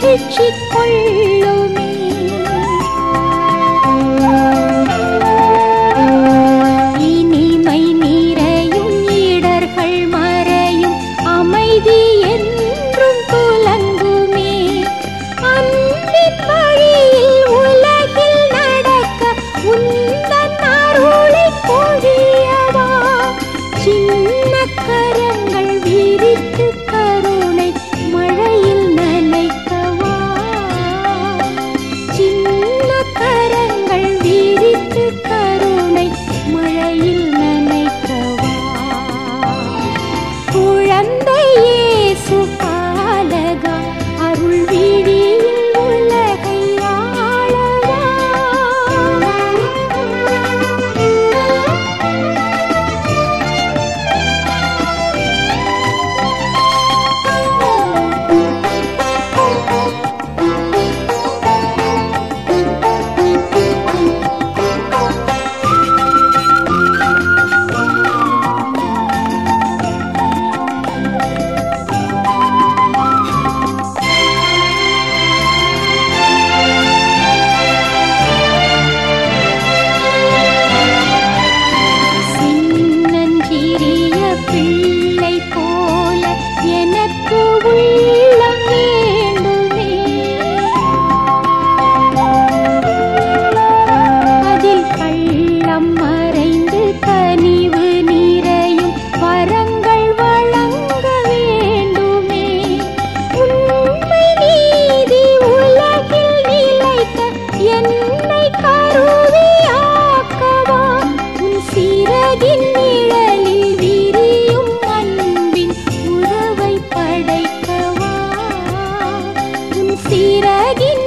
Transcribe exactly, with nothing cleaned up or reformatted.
மகிழ்ச்சி கொள்ளுமே. இனிமை நிறையும் இடர்கள் மறையும் அமைதி என்றும் துலங்குமே. அன்பின் வழியில் உலகில் நடக்க உந்தன் அருளை பொழியவா. சின்ன கரங்கள் விரித்து கருணை மழையில் நனைக்கவா. சின்ன கரங்கள் விரித்து கருணை மழையில் நனைக்கவா. குழந்தை இயேசு பாலகா அருள் விழியில் உலகை ஆளவா. சின்னஞ்சிறிய பிள்ளை போல எனக்கு உள்ளம் வேண்டுமே. அதில் கள்ளம் மறைந்து கனிவு நிறையும் வரங்கள் வழங்க வேண்டுமே. உண்மை நீதி உலகில் நிலைக்க என்னை கருவியாக்கவா. உன் சிறகின் நிழலில் விரியும் அன்பின் உறவை படைக்கவா. உன் சிறகின்